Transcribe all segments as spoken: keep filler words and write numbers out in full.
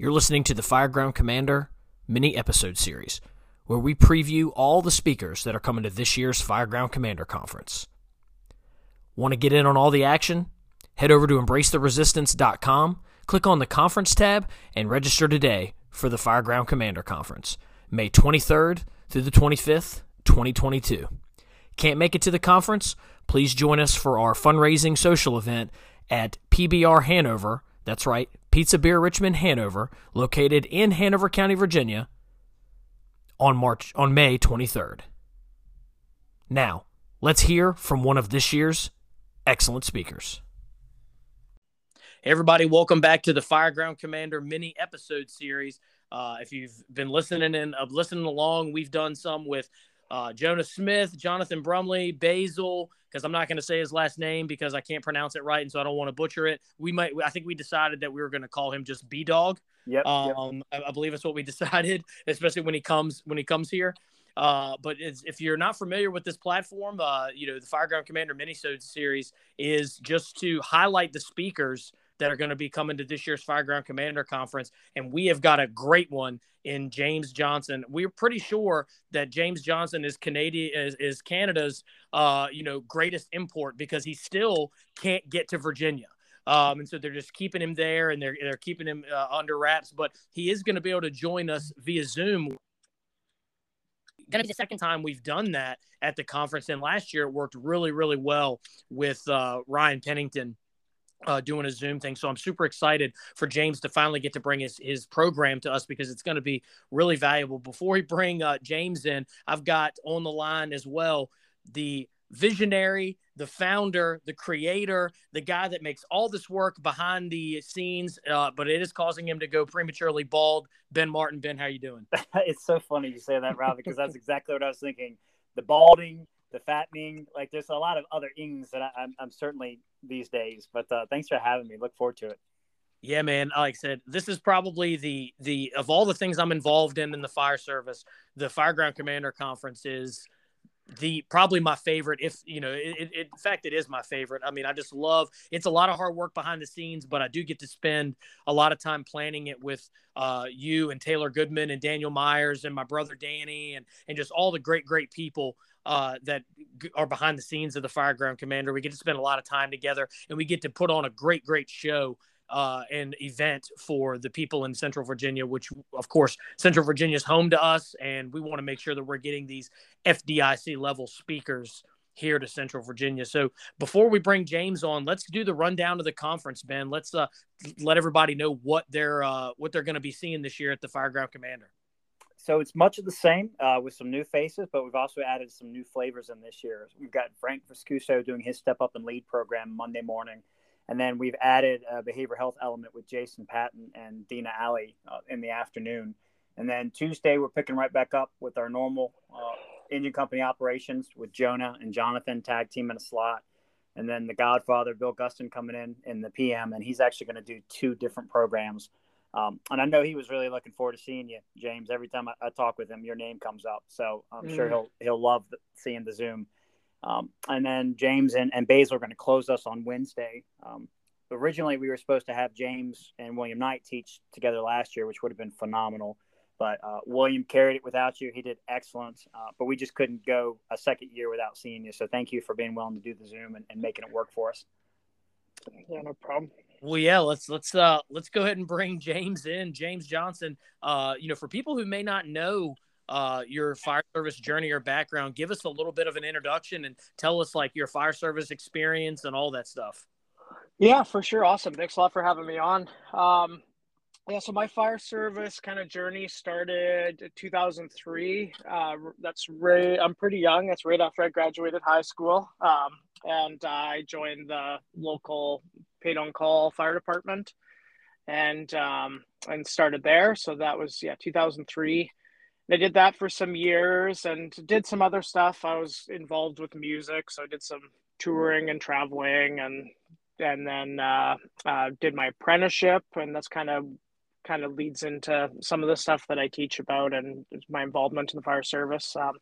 You're listening to the Fireground Commander mini episode series, where we preview all the speakers that are coming to this year's Fireground Commander Conference. Want to get in on all the action? Head over to embrace the resistance dot com, click on the Conference tab, and register today for the Fireground Commander Conference, May twenty-third through the twenty-fifth, twenty twenty-two. Can't make it to the conference? Please join us for our fundraising social event at P B R Hanover, that's right, Pizza Beer Richmond Hanover, located in Hanover County, Virginia, on March on May twenty-third. Now, let's hear from one of this year's excellent speakers. Hey everybody, welcome back to the Fireground Commander mini episode series. Uh, if you've been listening and uh, listening along, we've done some with uh, Jonah Smith, Jonathan Brumley, Basil, because I'm not going to say his last name because I can't pronounce it right, and so I don't want to butcher it. We might, I think we decided that we were going to call him just B-Dog. Yep. Um, yep. I, I believe that's what we decided, especially when he comes when he comes here. Uh, but it's, if you're not familiar with this platform, uh, you know, the Fireground Commander minisode series is just to highlight the speakers that are going to be coming to this year's Fireground Commander Conference. And we have got a great one in James Johnson. We're pretty sure that James Johnson is Canadian, is, is Canada's, uh, you know, greatest import because he still can't get to Virginia. Um, and so they're just keeping him there and they're, they're keeping him uh, under wraps, but he is going to be able to join us via Zoom. Going to be the second time we've done that at the conference. And last year it worked really, really well with uh, Ryan Pennington Uh, doing a Zoom thing. So I'm super excited for James to finally get to bring his, his program to us because it's going to be really valuable. Before we bring uh, James in, I've got on the line as well the visionary, the founder, the creator, the guy that makes all this work behind the scenes, uh, but it is causing him to go prematurely bald. Ben Martin. Ben, how you doing? It's so funny you say that, Rob, because that's exactly what I was thinking. The balding, the fattening, like there's a lot of other ings that I, I'm, I'm certainly these days, but uh, thanks for having me. Look forward to it. Yeah, man. Like I said, this is probably the, the, of all the things I'm involved in, in the fire service, the Fireground Commander Conference is the, probably my favorite. If, you know, it, it, in fact, it is my favorite. I mean, I just love, it's a lot of hard work behind the scenes, but I do get to spend a lot of time planning it with uh, you and Taylor Goodman and Daniel Myers and my brother Danny and, and just all the great, great people uh, that are behind the scenes of the Fireground Commander. We get to spend a lot of time together and we get to put on a great, great show uh, and event for the people in Central Virginia, which of course, Central Virginia is home to us. And we want to make sure that we're getting these F D I C level speakers here to Central Virginia. So before we bring James on, let's do the rundown of the conference, Ben. Let's uh, let everybody know what they're, uh, what they're going to be seeing this year at the Fireground Commander. So it's much of the same uh, with some new faces, but we've also added some new flavors in this year. We've got Frank Viscuso doing his Step Up and Lead program Monday morning. And then we've added a behavioral health element with Jason Patton and Dina Alley uh, in the afternoon. And then Tuesday, we're picking right back up with our normal uh, engine company operations with Jonah and Jonathan tag team in a slot. And then the Godfather, Bill Gustin, coming in in the P M, and he's actually going to do two different programs. Um, and I know he was really looking forward to seeing you, James. Every time I, I talk with him, your name comes up. So I'm mm. sure he'll he'll love the, seeing the Zoom. Um, and then James and, and Basil are going to close us on Wednesday. Um, originally, we were supposed to have James and William Knight teach together last year, which would have been phenomenal. But uh, William carried it without you. He did excellent. Uh, but we just couldn't go a second year without seeing you. So thank you for being willing to do the Zoom and, and making it work for us. Yeah, no problem. Well, yeah, let's let's uh let's go ahead and bring James in. James Johnson. Uh, you know, for people who may not know uh your fire service journey or background, give us a little bit of an introduction and tell us like your fire service experience and all that stuff. Yeah, for sure. Awesome. Thanks a lot for having me on. Um, yeah, so my fire service kind of journey started in two thousand three. Uh, that's right. I'm pretty young. That's right after I graduated high school. Um, and I joined the local paid on call fire department and um, and started there. So that was, yeah, two thousand three. I did that for some years and did some other stuff. I was involved with music. So I did some touring and traveling and and then uh, uh, did my apprenticeship. And that's kind of kind of leads into some of the stuff that I teach about and my involvement in the fire service. Um,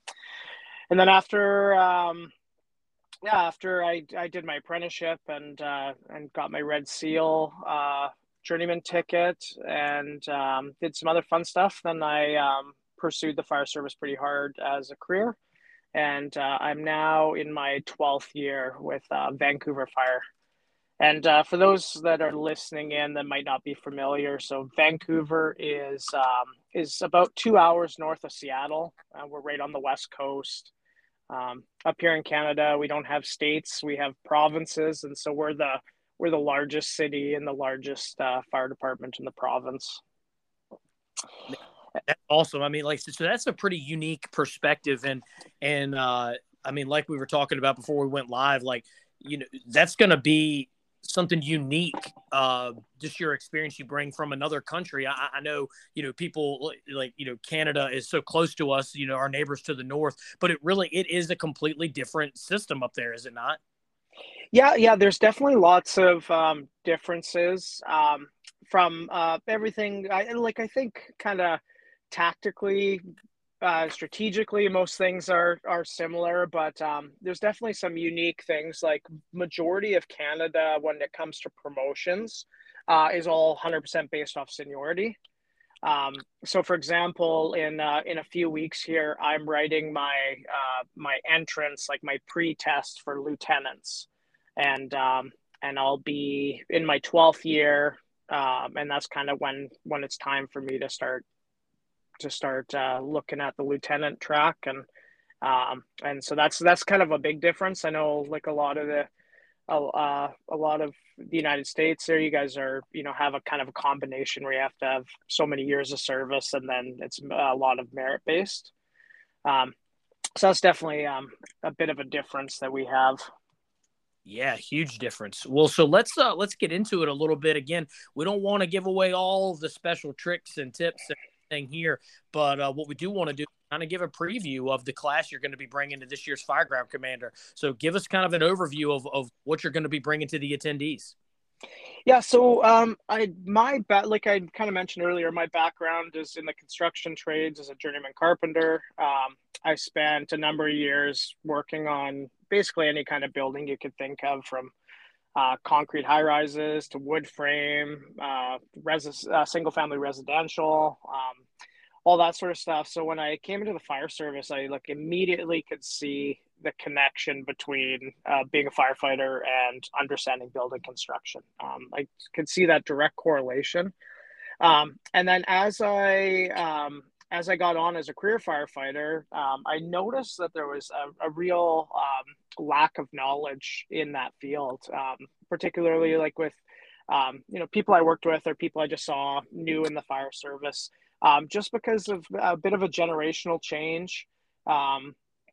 and then after, um, yeah, after I, I did my apprenticeship and uh, and got my Red Seal, uh, journeyman ticket and um, did some other fun stuff. Then I um, pursued the fire service pretty hard as a career. And uh, I'm now in my twelfth year with uh, Vancouver Fire. And uh, for those that are listening in that might not be familiar, so Vancouver is um, is about two hours north of Seattle. Uh, we're right on the west coast. Um, up here in Canada, we don't have states; we have provinces, and so we're the we're the largest city and the largest uh, fire department in the province. That's awesome. I mean, like, so that's a pretty unique perspective, and and uh, I mean, like we were talking about before we went live, like, you know, that's going to be something unique. Uh, just your experience you bring from another country. I, I know, you know, people like, you know, Canada is so close to us, you know, our neighbors to the north, but it really, it is a completely different system up there, is it not? Yeah, yeah, there's definitely lots of um, differences um, from uh, everything. I, like, I think kind of tactically, uh, strategically, most things are are similar, but um, there's definitely some unique things. Like majority of Canada, when it comes to promotions, uh, is all one hundred percent based off seniority. Um, so, for example, in uh, in a few weeks here, I'm writing my uh, my entrance, like my pre-test for lieutenants, and um, and I'll be in my twelfth year, um, and that's kind of when when it's time for me to start to start uh, looking at the lieutenant track, and um, and so that's that's kind of a big difference. I know, like a lot of the uh, a lot of the United States there, you guys are, you know, have a kind of a combination where you have to have so many years of service, and then it's a lot of merit based. Um, so that's definitely um, a bit of a difference that we have. Yeah, huge difference. Well, so let's uh, let's get into it a little bit. Again, we don't want to give away all the special tricks and tips and everything here, but uh, what we do want to do is kind of give a preview of the class you're going to be bringing to this year's Fireground Commander. So give us kind of an overview of, of what you're going to be bringing to the attendees. Yeah, so um, I my ba- like I kind of mentioned earlier, my background is in the construction trades as a journeyman carpenter. Um, I spent a number of years working on basically any kind of building you could think of, from uh, concrete high rises to wood frame, uh, res- uh, single family residential, um, all that sort of stuff. So when I came into the fire service, I like immediately could see the connection between uh, being a firefighter and understanding building construction. Um, I could see that direct correlation. Um, and then as I um, as I got on as a career firefighter, um, I noticed that there was a, a real um, lack of knowledge in that field, um, particularly like with um, you know, people I worked with or people I just saw new in the fire service, um, just because of a bit of a generational change. Um,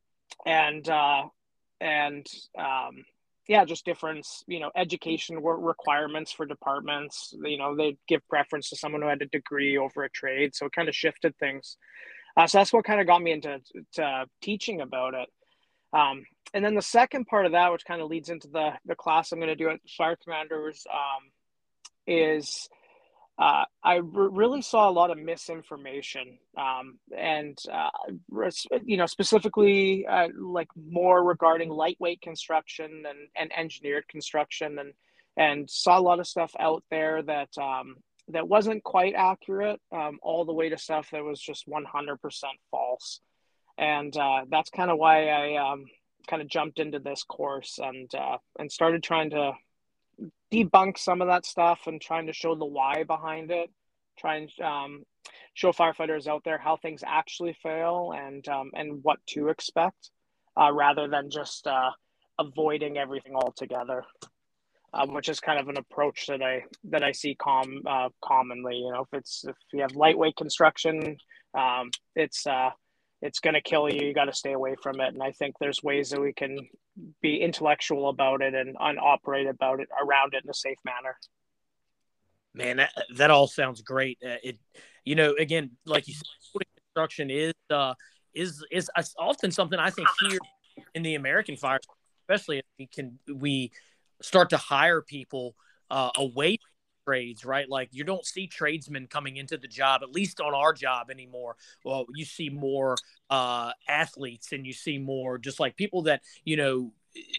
and uh, and um, yeah, just difference, you know, education requirements for departments. You know, they give preference to someone who had a degree over a trade, so it kind of shifted things. Uh, so that's what kind of got me into to teaching about it. Um, and then the second part of that, which kind of leads into the the class I'm going to do at Fire Commanders, um, is uh, I r- really saw a lot of misinformation, um, and uh, res- you know, specifically uh, like more regarding lightweight construction and, and engineered construction, and and saw a lot of stuff out there that um, that wasn't quite accurate, um, all the way to stuff that was just one hundred percent false. And uh, that's kind of why I um, kind of jumped into this course, and uh, and started trying to debunk some of that stuff and trying to show the why behind it, try and um, show firefighters out there how things actually fail, and um, and what to expect, uh, rather than just uh, avoiding everything altogether, um, which is kind of an approach that I that I see com uh, commonly. You know, if it's if you have lightweight construction, um, it's uh, it's going to kill you. You got to stay away from it. And I think there's ways that we can be intellectual about it and, and operate about it around it in a safe manner. Man, that, that all sounds great. Uh, it, you know, again, like you said, construction is uh, is is often something I think here in the American fire, especially if we can we start to hire people uh, away from trades, right? Like you don't see tradesmen coming into the job, at least on our job anymore. Well, you see more uh, athletes, and you see more just like people that, you know,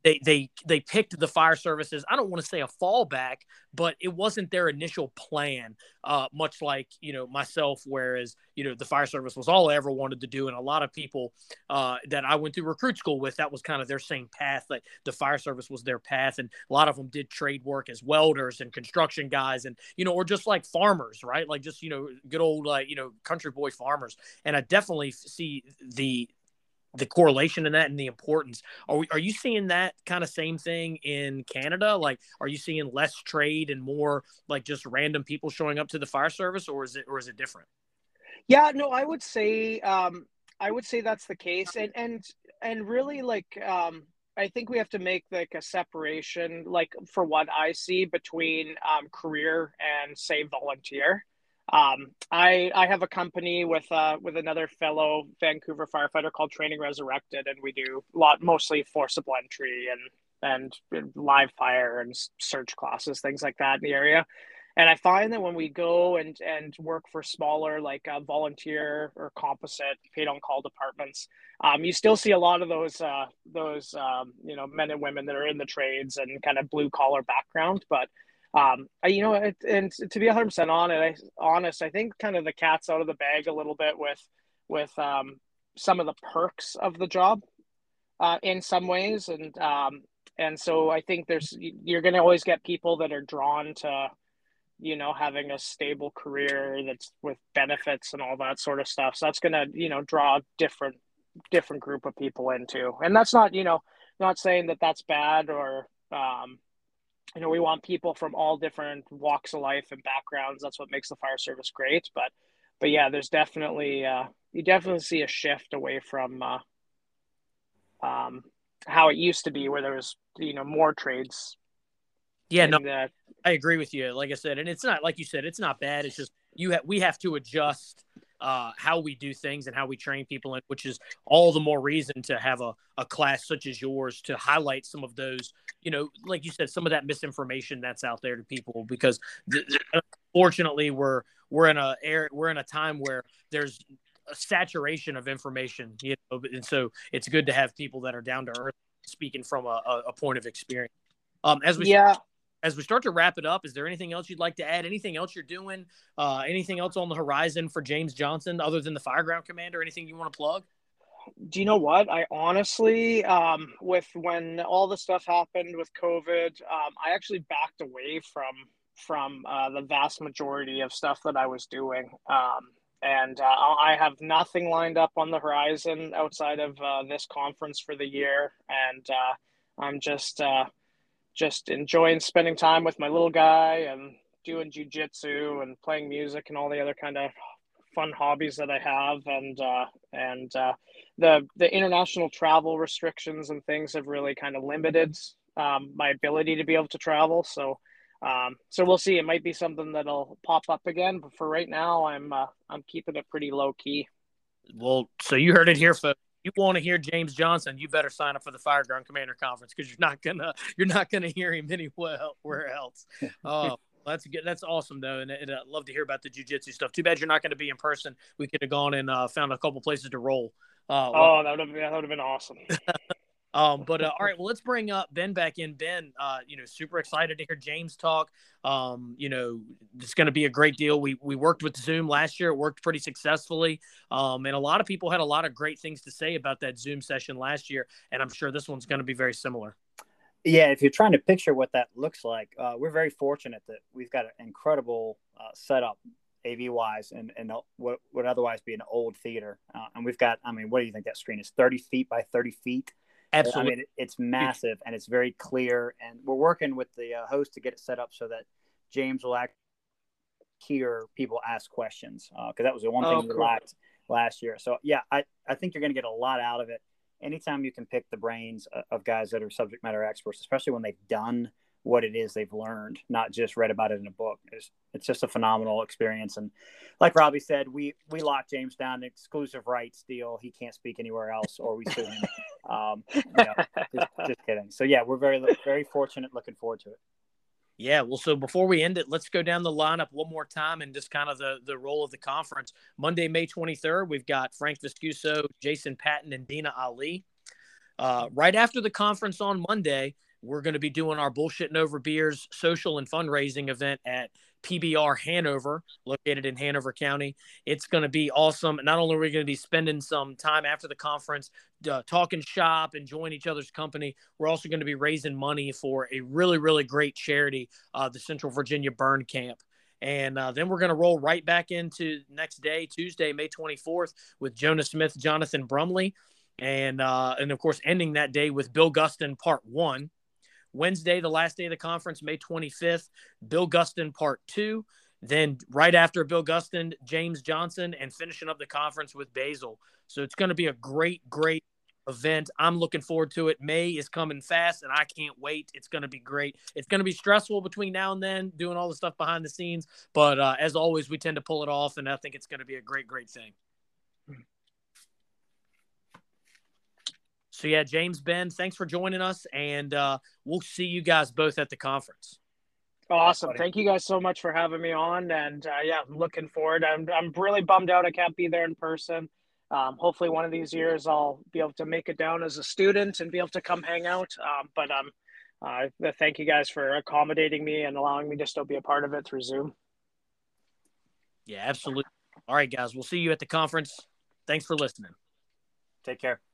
they they they picked the fire services. I don't want to say a fallback, but it wasn't their initial plan. Uh, much like you know myself, whereas you know the fire service was all I ever wanted to do, and a lot of people uh, that I went through recruit school with, that was kind of their same path. Like the fire service was their path, and a lot of them did trade work as welders and construction guys, and you know, or just like farmers, right? Like just you know, good old like you know country boy farmers. And I definitely see the the correlation in that and the importance. Are we, are you seeing that kind of same thing in Canada? Like, are you seeing less trade and more like just random people showing up to the fire service, or is it, or is it different? Yeah, no, I would say, um, I would say that's the case. And, and, and really like, um, I think we have to make like a separation, like for what I see between, um, career and say volunteer. Um, I I have a company with uh with another fellow Vancouver firefighter called Training Resurrected, and we do a lot mostly forcible entry and and live fire and search classes, things like that in the area. And I find that when we go and and work for smaller like uh, volunteer or composite paid on call departments, um, you still see a lot of those uh, those um, you know men and women that are in the trades and kind of blue collar background, but. Um, you know, it, and to be one hundred percent on it, I, honest, I think kind of the cat's out of the bag a little bit with with um, some of the perks of the job uh, in some ways, and um, and so I think there's you're going to always get people that are drawn to, you know, having a stable career that's with benefits and all that sort of stuff. So that's going to you know draw a different different group of people into, and that's not you know not saying that that's bad or. Um, You know, we want people from all different walks of life and backgrounds. That's what makes the fire service great. But, but yeah, there's definitely uh, you definitely see a shift away from uh, um, how it used to be, where there was you know more trades. Yeah, no, the... I agree with you. Like I said, and it's not like you said, it's not bad. It's just you have we have to adjust uh, how we do things and how we train people, in, which is all the more reason to have a, a class such as yours to highlight some of those, you know, like you said, some of that misinformation that's out there to people, because th- unfortunately we're, we're in a air, we're in a time where there's a saturation of information, you know, and so it's good to have people that are down to earth speaking from a, a point of experience. Um, as we yeah. As we start to wrap it up, is there anything else you'd like to add? Anything else you're doing? Uh, anything else on the horizon for James Johnson other than the Fireground Commander? Anything you want to plug? Do you know what? I honestly, um, with when all the stuff happened with COVID, um, I actually backed away from from uh, the vast majority of stuff that I was doing. Um, and uh, I have nothing lined up on the horizon outside of uh, this conference for the year. And uh, I'm just uh, just enjoying spending time with my little guy and doing jujitsu and playing music and all the other kind of fun hobbies that I have. And, uh, and, uh, the, the international travel restrictions and things have really kind of limited, um, my ability to be able to travel. So, um, so we'll see. It might be something that'll pop up again, but for right now, I'm, uh, I'm keeping it pretty low key. Well, so you heard it here, folks. You want to hear James Johnson, you better sign up for the Fireground Commander Conference, because you're not gonna you're not gonna hear him anywhere else. Uh, that's good. That's awesome though, and, and I'd love to hear about the jiu-jitsu stuff. Too bad you're not going to be in person. We could have gone and uh, found a couple places to roll. Uh, oh, that would have that would have been awesome. Um, but uh, all right, well, let's bring up Ben back in. Ben, uh, you know, super excited to hear James talk. Um, you know, it's going to be a great deal. We we worked with Zoom last year; it worked pretty successfully, um, and a lot of people had a lot of great things to say about that Zoom session last year. And I'm sure this one's going to be very similar. Yeah, if you're trying to picture what that looks like, uh, we're very fortunate that we've got an incredible uh, setup, A V wise, and and what would otherwise be an old theater. Uh, and we've got, I mean, what do you think that screen is? thirty feet by thirty feet. Absolutely. I mean, it's massive and it's very clear. And we're working with the uh, host to get it set up so that James will actually hear people ask questions. Because uh, that was the one thing oh, we cool. lacked last year. So, yeah, I, I think you're going to get a lot out of it. Anytime you can pick the brains of guys that are subject matter experts, especially when they've done what it is they've learned, not just read about it in a book. It's, it's just a phenomenal experience. And like Robbie said, we, we locked James down, exclusive rights deal. He can't speak anywhere else or we sue him. Um, you know, just, just kidding. So yeah, we're very, very fortunate. Looking forward to it. Yeah. Well, so before we end it, let's go down the lineup one more time and just kind of the, the role of the conference. Monday, May twenty-third, we've got Frank Viscuso, Jason Patton, and Dina Ali. Uh, right after the conference on Monday, we're going to be doing our Bullshitting Over Beers social and fundraising event at P B R Hanover, located in Hanover County. It's going to be awesome. Not only are we going to be spending some time after the conference uh, talking shop, enjoying each other's company, we're also going to be raising money for a really, really great charity, uh, the Central Virginia Burn Camp. And uh, then we're going to roll right back into next day, Tuesday, May twenty-fourth, with Jonah Smith, Jonathan Brumley. And, uh, and of course, ending that day with Bill Gustin Part one. Wednesday, the last day of the conference, May twenty-fifth, Bill Gustin Part two. Then right after Bill Gustin, James Johnson, and finishing up the conference with Basil. So it's going to be a great, great event. I'm looking forward to it. May is coming fast, and I can't wait. It's going to be great. It's going to be stressful between now and then, doing all the stuff behind the scenes. But uh, as always, we tend to pull it off, and I think it's going to be a great, great thing. So, yeah, James, Ben, thanks for joining us, and uh, we'll see you guys both at the conference. Awesome. Thank you guys so much for having me on. And, uh, yeah, I'm looking forward. I'm, I'm really bummed out I can't be there in person. Um, hopefully one of these years I'll be able to make it down as a student and be able to come hang out. Um, but um, uh, thank you guys for accommodating me and allowing me to still be a part of it through Zoom. Yeah, absolutely. All right, guys, we'll see you at the conference. Thanks for listening. Take care.